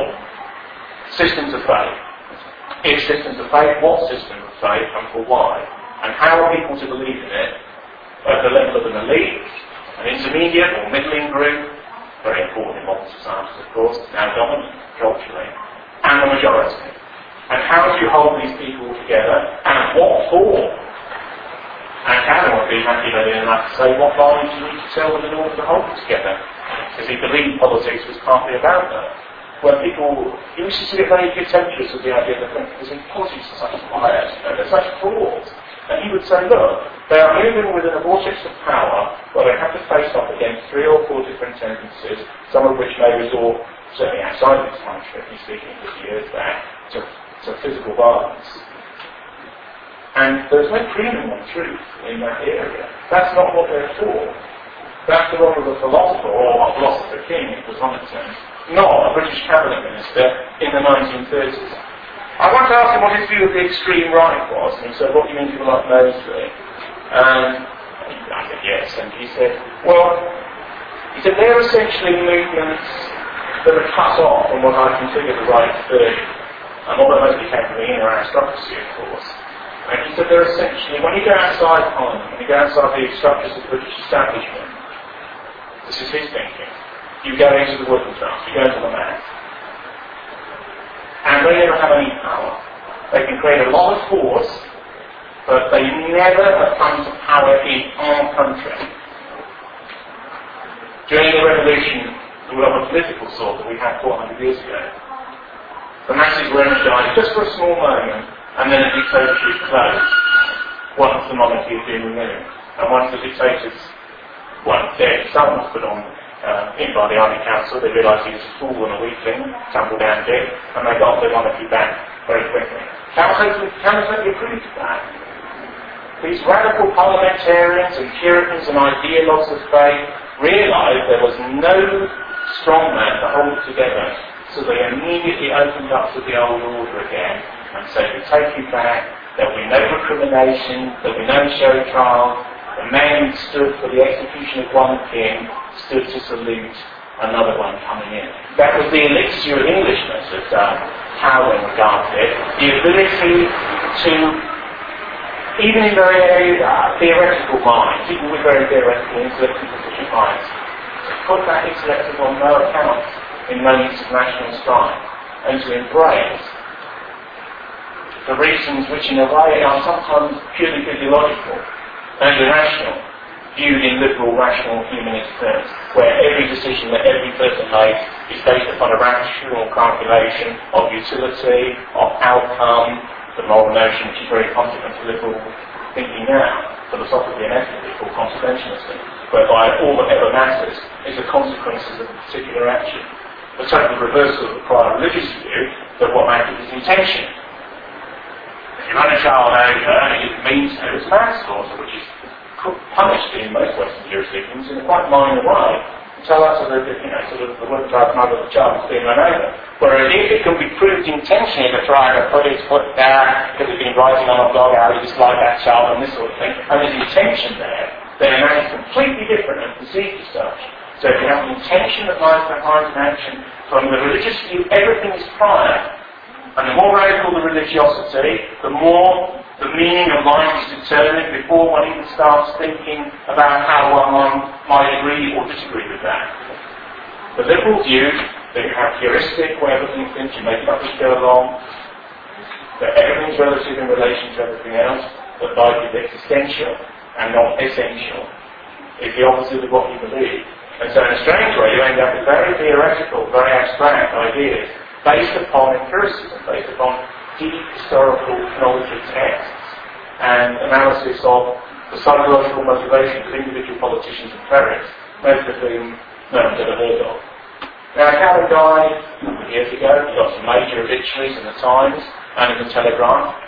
S1: systems of faith. If systems of faith, what system of faith and for why? And how are people to believe in it at the level of an elite, an intermediate or middling group, very important in modern societies of course, now dominant culturally, and the majority? And how do you hold these people together, and what for? And Calvin would be happy enough to say what lines you need to tell them in order to hold them together, because he believed politics was partly about that. When people, he used to get very contemptuous of the idea that politics are such bias, and they're such frauds. And he would say, look, they are moving within a vortex of power where they have to face off against three or four different tendencies, some of which may resort, certainly outside of this country, he's speaking fifty years back, to, to physical violence. And there's no premium on truth in that area. That's not what they're for. That's the role of a philosopher, or a philosopher king, if it was on its own, not a British cabinet minister in the nineteen thirties. I wanted to ask him what his view of the extreme right was, and he said, what do you mean people like Mosley? And I said, yes, and he said, well, he said, they're essentially movements that are cut off from what I consider the right third. And although mostly came from the inner aristocracy, of course. And he said they're essentially, when you go outside Parliament, when you go outside the structures of the British establishment, this is his thinking, you go into the working class, you go into the mass. And they never have any power. They can create a lot of force, but they never have come to power in our country. During the revolution, of a political sort that we had four hundred years ago, the masses were energized just for a small moment, and then a dictatorship closed once the monarchy had been removed. And once the dictators, well, their son was put on uh, in by the Army Council, they realised he was a fool and a weakling, tumbled down dead, and they got the monarchy back very quickly. Townsend approved of that. These radical parliamentarians and Puritans and ideologues of faith realised there was no strong man to hold it together, so they immediately opened up to the old order again and said, we take you back, there will be no recrimination, there will be no show trial. The men stood for the execution of one king, stood to salute another one coming in. That was the elixir of Englishness, as uh, Howland regards it, the ability to, even in very uh, theoretical minds, people with very theoretical intellectual minds, to put that intellect on no account in moments of national strife, and to embrace the reasons which in a way are sometimes purely physiological and irrational, viewed in liberal, rational, humanist terms, where every decision that every person makes is based upon a rational calculation of utility, of outcome, the moral notion which is very consequent to liberal thinking now, philosophically and ethically, called consequentialism, whereby all that ever matters is the consequences of a particular action. The total reversal of the prior religious view that what matters is intention. If you run a child over and it means to, it's manslaughter, which is punished in most Western jurisdictions in a quite minor way. So that's sort of, you know, sort of the working class mother of the child is being run over. Whereas if it can be proved intentionally to try to put his foot down because he's been writing on a blog how he disliked that child and this sort of thing, and there's intention there, then that is completely different and perceived as such. So if you have an intention that lies behind an action, from the religious view, everything is prior. And the more radical the religiosity, the more the meaning of life is determined before one even starts thinking about how one might agree or disagree with that. The liberal view, that you have heuristic way of looking at things, you make it up as you go along, that everything's relative in relation to everything else, that life is existential and not essential, is the opposite of what you believe. And so in a strange way, you end up with very theoretical, very abstract ideas, based upon empiricism, based upon deep historical knowledge of texts and analysis of the psychological motivations of individual politicians and clerics, most of whom no one's ever heard of. Now, Calvin died a couple of years ago. He got some major obituaries in the Times and in the Telegraph.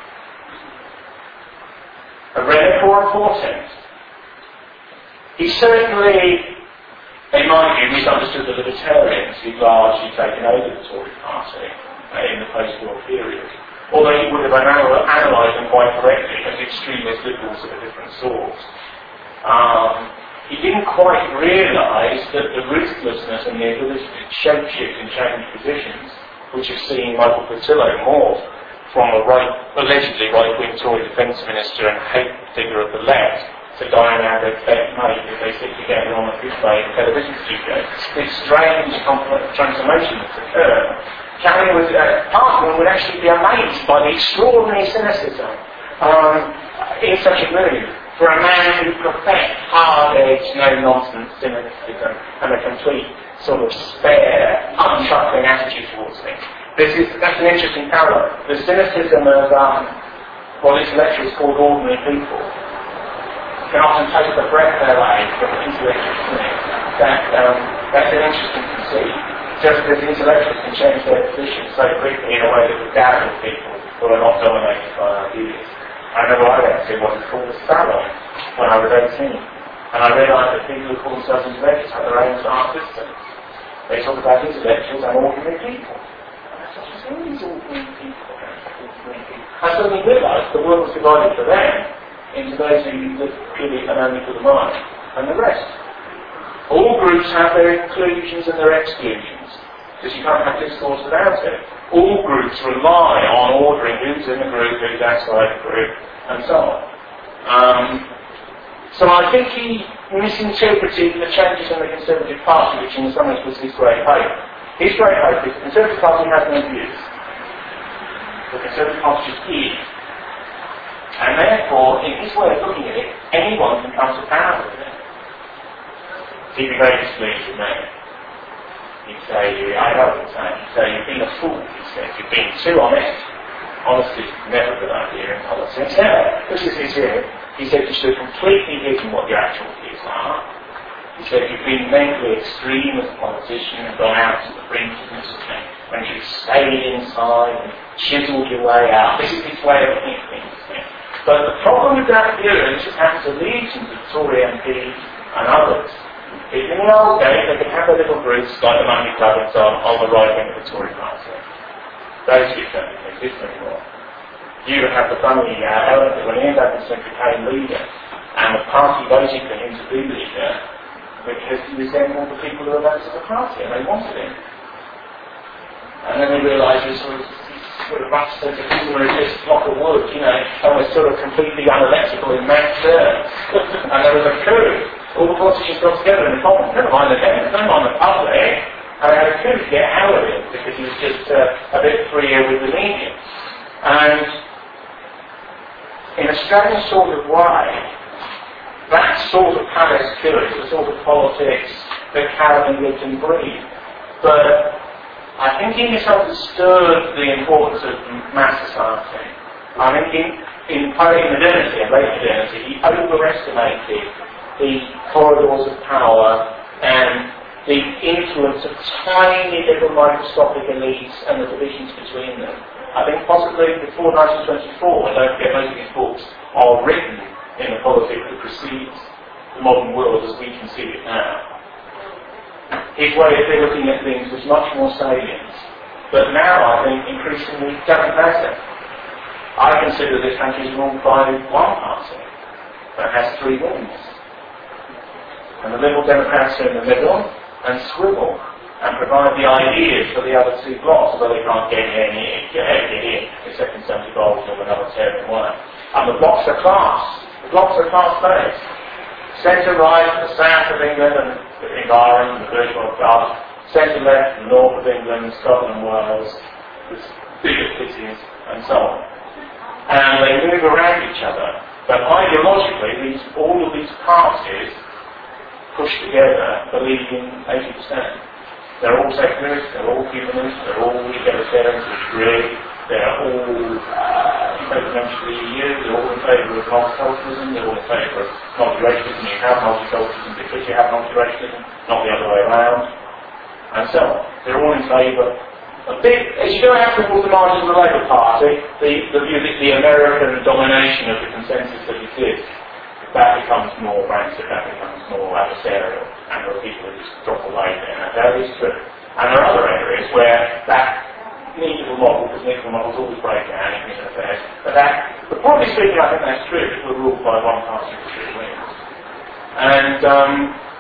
S1: A relic or a portent. He certainly, in my view, misunderstood the libertarians who'd largely taken over the Tory party uh, in the post-war period. Although he would have anal- analysed them quite correctly as extremist liberals of a different sort. Um, he didn't quite realise that the ruthlessness and the ability to shape-shift and change positions, which have seen Michael Portillo morph from a right, allegedly right-wing Tory defence minister and hate figure of the left, to Diane Abbott's best mate as they sit together on a Fishbane television studio. This strange transformation that's occurred. Calvin was, uh, Parkman would actually be amazed by the extraordinary cynicism um, in such a move for a man who professed hard-edged, no-nonsense cynicism and a complete sort of spare, unshuckling attitude towards things. This is, that's an interesting parallel. The cynicism of um, what intellectuals called ordinary people can often take the breath away from intellectual cynics. That, um, that's an interesting conceit. Just as intellectuals can change their position so quickly in a way that would dazzle people who are not dominated by ideas. I remember I went to what was called a salon when I was eighteen. And I realised that people who call themselves intellectuals have their own star systems. They talk about intellectuals and ordinary people. And I thought, who are these ordinary people? I suddenly realised the world was divided for them into those who live purely and only for the mind, and the rest. All groups have their inclusions and their exclusions, because you can't have discourse without it. All groups rely on ordering who's in the group, who's outside the group, and so on. Um, so I think he misinterpreted the changes in the Conservative Party, which in some ways was his great hope. His great hope is the Conservative Party has no views. The Conservative Party just is. And therefore, in his way of looking at it, anyone can come to power with it. He'd be very displeased with me. He'd say, I know what he'd say, he'd say, you've been a fool, he said, you've been too honest. Honesty is never a good idea in politics. Never. This is his view. He said you should have completely hidden what your actual views are. He said you've been mentally extreme as a politician and gone out to the fringes and sort of thing. When you've stayed inside and chiseled your way out. This is his way of thinking. But the problem with that view, and this has happened to legions of Tory M Ps and others, is in the old days they could have their little groups like the Money Club and so on on the right wing of the Tory party. Those two don't exist anymore. You would have the funny uh, element that when Ian Davidson became leader, and the party voted for him to be leader, because he resembled the people who were voted for the party, and they wanted him. And then they realised he was sort of, sort of rusted as a corner of this block of wood, you know, and was sort of completely unelectable in Mount Stern. And there was a coup. All the politicians got together in the commons, never mind the Democrats, never mind the public, and they had a coup to get out of it, because he was just uh, a bit freer with the media. And in a strange sort of way, that sort of palace spirit, the sort of politics that Calvin lived and breathed. But I think he misunderstood the importance of mass society. I think in, in early modernity and late modernity, he overestimated the corridors of power and the influence of tiny little microscopic elites and the divisions between them. I think possibly before nineteen twenty-four, and don't forget most of his books are written in the politics that precedes the modern world as we conceive it now. His way of looking at things was much more salient, but now I think increasingly democratic. I consider this country is ruled by one party that has three wings. And the Liberal Democrats are in the middle and swivel and provide the ideas for the other two blocks, although they can't get any get in except in some devolved of another tearing one. And the blocks are class. The blocks are class-based. Centre-right, the south of England and in Ireland, the virtual class. Centre-left, the north of England, Scotland and Wales, the bigger cities, and so on. And they move around each other. But ideologically, these, all of these parties push together believe in eighty percent. They're all secularists, they're all humanists, they're all egalitarians to a degree, they're all uh, fundamentally E U, they're all in favour of multiculturalism, they're all in favour of multiracialism. You have multiculturalism because you have multiracialism, not the other way around, and so on. They're all in favour. A bit, as you go out towards the margins of the Labour Party, the, the view that the American domination of the consensus that exists, that becomes more rancid, that becomes more adversarial, and there are people who just drop away there. Now, that is true. And there are other areas where that neutral model, because neutral models always break down in human affairs, but that, but broadly speaking, I think that's true, because we're ruled by one party with three wings. And um,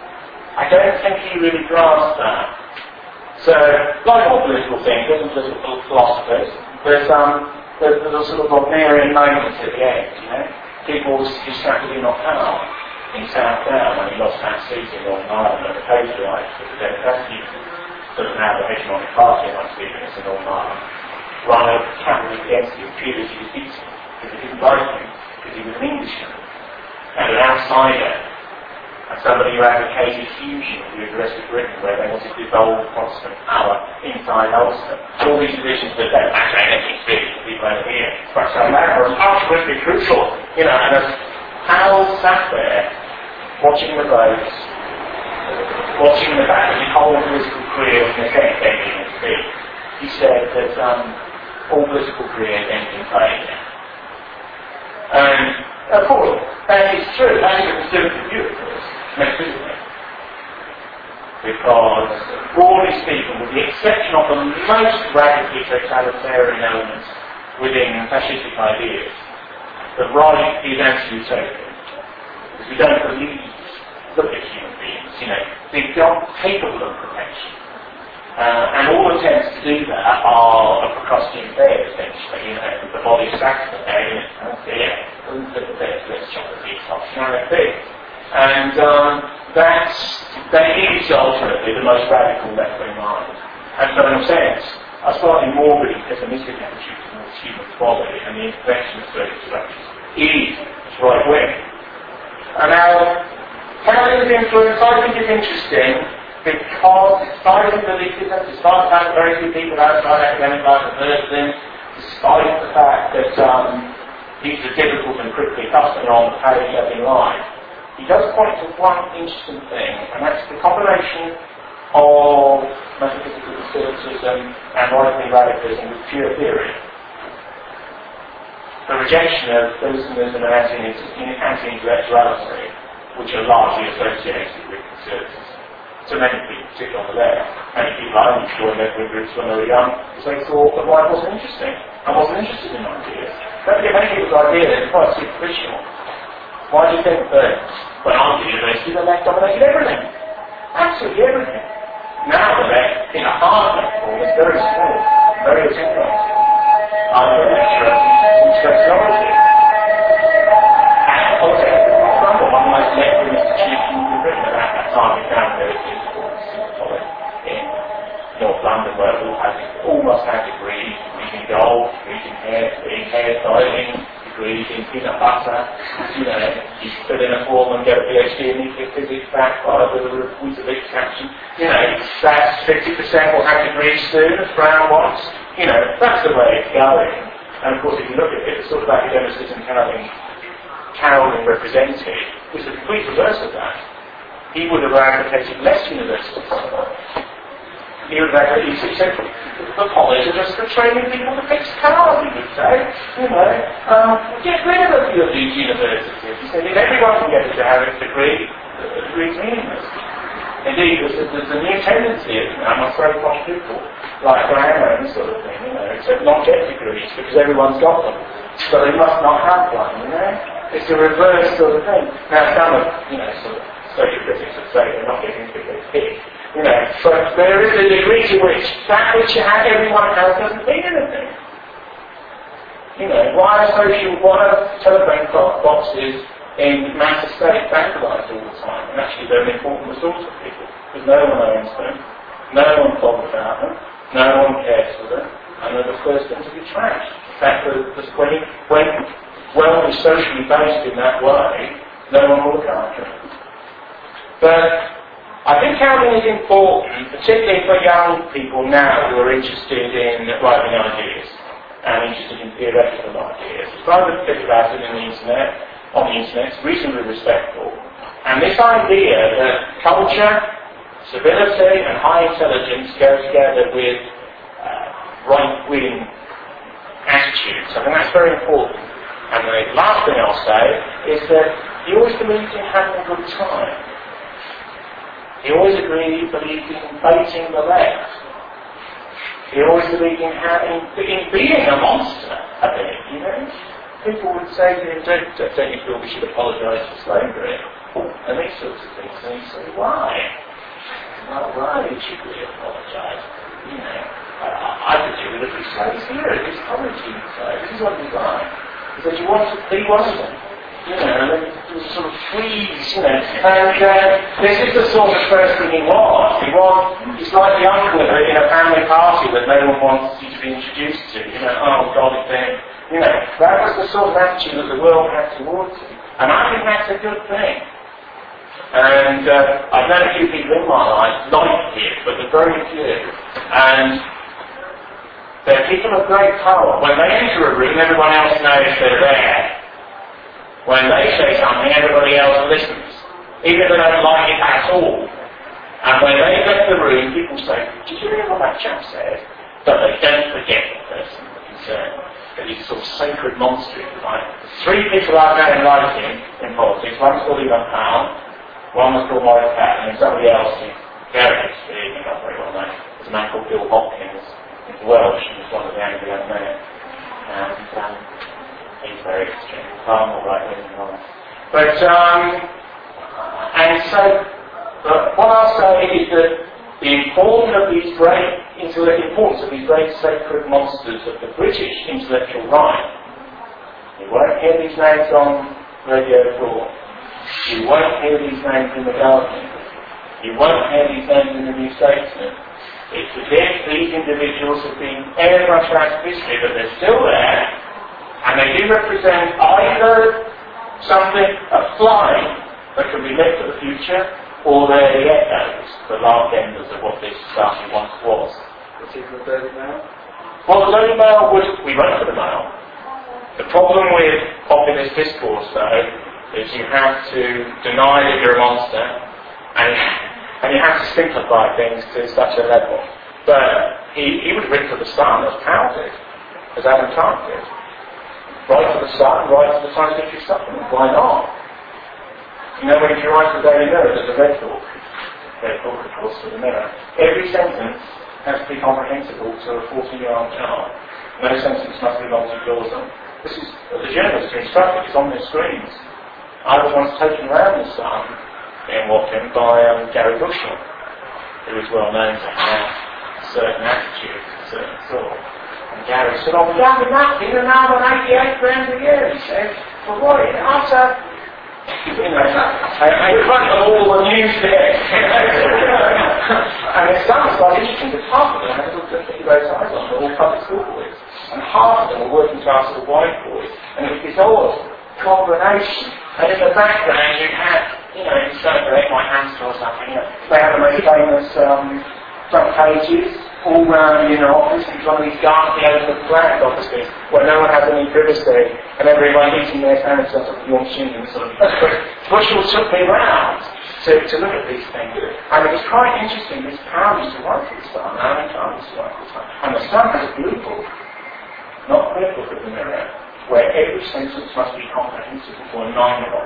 S1: I don't think he really grasped that. So, like all political thinkers and political philosophers, there's, um, there's, there's a sort of Wagnerian moment at the end, you know? People were distracted in power in South Down when he lost that seat in Northern Ireland and the patriarchs of the Democratic Union, that are now the hegemonic party amongst the units in Northern Ireland, run a cabinet against him purely to defeat him, because he didn't like him, because he was an Englishman, and an outsider, and somebody who advocated fusion with the rest of Britain, where they wanted to dissolve Protestant power inside Ulster. All these divisions that don't matter anything really to people over here, but so matter are absolutely crucial. You know, and as Hal sat there, watching the votes, watching the fact that his whole political career was necessitating his speech, he said that um, all political careers end in failure. And, of course, that is true. That is a conservative view, of course, metaphysically. Because, broadly speaking, with the exception of the most radically totalitarian elements within fascistic ideas, the right is anti-utopian. Because we don't believe, look at human beings, you know, they're not capable of protection. Uh, and all attempts to do that are a Procrustean bed, essentially, you know, the body's sacked the bed, and it's, yeah, let's, let's, let's chop the feet off, you know, that thing. And um, that's, that is ultimately the most radical left-wing mind. And so in a sense, a slightly morbidly pessimistic attitude towards human folly and the intervention of social structures is right-wing. And now, Calvin's influence, I think, is interesting because despite his elitism, despite the fact that very few people outside academic life have heard of him, despite the fact that um, he's a difficult and prickly customer on the page-loving line, he does point to one interesting thing, and that's the combination of metaphysical conservatism and right-wing radicalism with pure theory. The rejection of Philistinism and anti-intellectuality, which are largely associated with conservatism. So many people, particularly on the left, many people I only joined left-wing groups when they were young, because they thought that life wasn't interesting. I wasn't interested in ideas. Don't get many people's ideas are quite superficial. Why do you think that when I was at university, the left dominated everything? Absolutely everything. Now the left, in a hard left form, is very small, very attenuated. I'm a lecturer in sociology. And also, one of my left-wing institutions in Britain at that time, we found there was in North London, where we all had almost had degrees, degrees in golf, degrees in hair, in hairstyling, degrees in peanut butter. You know, you fill in a form and get a PhD in nuclear physics back by with a Weetabix caption. You know, that's fifty percent will have degrees soon, as Brown wants. You know, that's the way it's going. And of course, if you look at it, the sort of academicism Calvin, Calvin represented was the complete reverse of that. He would have advocated less universities. He would have advocated, he said, the college is just for training people to fix cars, he would say. You know, um, get rid of a few of these universities. He said, if everyone can get to have a degree, the degree is meaningless. Indeed, there's, there's a new tendency amongst very posh people, like grammar and this sort of thing, you know, to not get degrees because everyone's got them. So they must not have one, you know. It's a reverse sort of thing. Now, some of, you know, sort of social critics would say they're not getting degrees here. You know, but there is a degree to which that which you have, everyone has doesn't mean anything. You know, why are social, why are telephone boxes in mass estate vandalised all the time? And actually they're an important resource for people, because no one owns them, no one bothers about them, no one cares for them, and they're the first thing to be trashed. In fact, when, when wealth is socially based in that way, no one will look after it. But I think Calvin is important, particularly for young people now who are interested in right-wing ideas and interested in theoretical ideas. It's rather thick about it in the internet, on the internet, it's reasonably respectful. And this idea that culture, civility and high intelligence go together with uh, right-wing attitudes, I think that's very important. And the last thing I'll say is that he always believed in having a good time. He always agreed, believed in baiting the left. He always believed in, having, in being a monster, a bit, you know. People would say to him, don't, don't you feel we should apologise for slavery? And these sorts of things. And he'd say, why? Well, why should we apologise? You know, I, I could do with a few slaves here at this college, he would say. This is what he's like. He said, you want to be one of them? You know, and then there was sort of freeze, you know, and uh, this is the sort of person he was. He was, he's like the uncle in a family party that no one wants you to be introduced to, you know, oh, golly thing. You know, that was the sort of attitude that the world had towards him. And I think that's a good thing. And uh, I've known a few people in my life like him, but they're very few. And they're people of great power. When they enter a room, everyone else knows they're there. When they say something, everybody else listens, even if they don't like it at all. And when they left the room, people say, did you hear what that chap said? But they don't forget the person that he concern. But these sort of sacred monsters, right? Three people I've known in liking in politics. One was called Evan Powell, one was called Maurice Patton, and somebody else who's very interesting, not very well known. There's a man called Bill Hopkins, he's Welsh, and he's one of the Anglican men. And um, he's very extreme, far more right than honest. But, um, and so, but what I'll say is that the importance of these great intellect, importance of these great sacred monsters of the British intellectual right. You won't hear these names on Radio four. You won't hear these names in The Guardian. You won't hear these names in The New Statesman. It's as if these individuals have been airbrushed out of history, but they're still there, and they do represent either something, a fly that can be lit for the future, or they're the echoes, the lark enders of what this society once was.
S2: Particular Daily Mail?
S1: Well, the Daily Mail would, we wrote for the Mail. The problem with populist discourse, though, is you have to deny that you're a monster, and, and you have to simplify things to such a level. But he, he would have written for the Sun as Powell did, as Adam Clark did. Write for the Sun, write for the Scientific Supplement. Why not? You know, when you write for the Daily Mirror, there's a red book. Red book, of course, for the Mirror. Every sentence has to be comprehensible to a fourteen-year-old child. No sentence must be multi-clausal. This is, the journalists are instructed, it's on their screens. I was once taken around the Sun in Watkin by um, Gary Bushell, who was well known to have a certain attitude, a certain thought. And Gary said, "Oh, we haven't nothing, and now I'm on eighty-eight grand a year," he said. "For what? Utter..." You know, in front of all the news there. And it sounds quite interesting, because half of them have looked at those eyes on, they're all public school boys. And half of them are working class or white boys. And it was this odd combination. And in the background you had, you know, in Celebrate My Hamster or something, you know, they have the most famous um, front pages, all round in an office, and one of these darkly open flag offices where no one has any privacy, and everyone eating their sandwiches off of your chin and sort of. Bushell took me round to, to look at these things, and it was quite interesting. This Powell used to write for the Sun, Alan Clark used to write for the Sun, and the Sun has a blue book, not a red book at the Mirror, where every sentence must be comprehensible for a nine-year-old.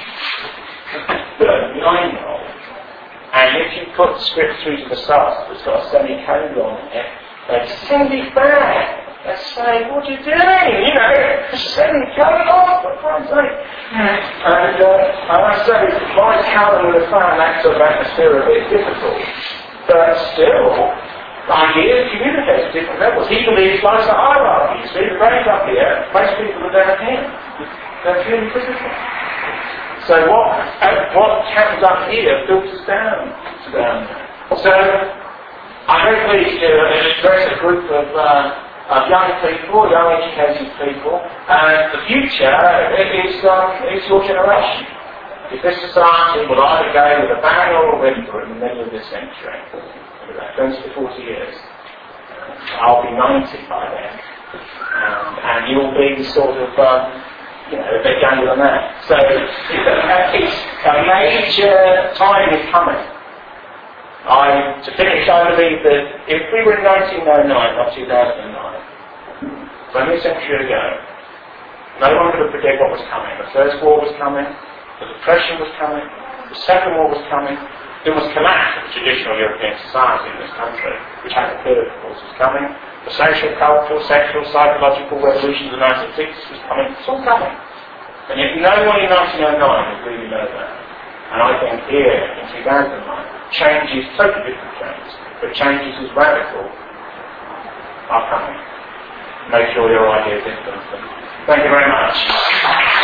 S1: A nine-year-old. And if you put script through to the start that's got a semicolon in it, they'd send it back. They'd say, "What are you doing? You know, a semicolon off, for Christ's sake." And uh, I must say, my Calvin with a fan, that sort of atmosphere a bit difficult. But still, ideas communicate at different levels. He believes life's a hierarchy. You see, the brain's up here, most people are down here. They're purely physical. So what, uh, what happens up here filters down to down there. So I'm very pleased to address a group of, uh, of young people, young educated people, and the future is, um, is your generation. If this society will either go with a bang or a whimper in the middle of this century, about twenty to forty years, I'll be ninety by then, and, and you'll be sort of um, you know, a bit younger than that. So it's a, it's a major time is coming. I, to finish, I believe that if we were in nineteen oh nine, not two thousand nine, only a century ago, no one could predict what was coming. The First War was coming, the Depression was coming, the Second War was coming. There was collapse of traditional European society in this country, which had occurred, of course, was coming. The social, cultural, sexual, psychological revolution of the nineteen sixties was coming. It's all coming. And yet no one in nineteen oh nine would really know that. And I think here, in two thousand nine, changes, totally different changes, but changes as radical are coming. Make sure your ideas influence them. Thank you very much.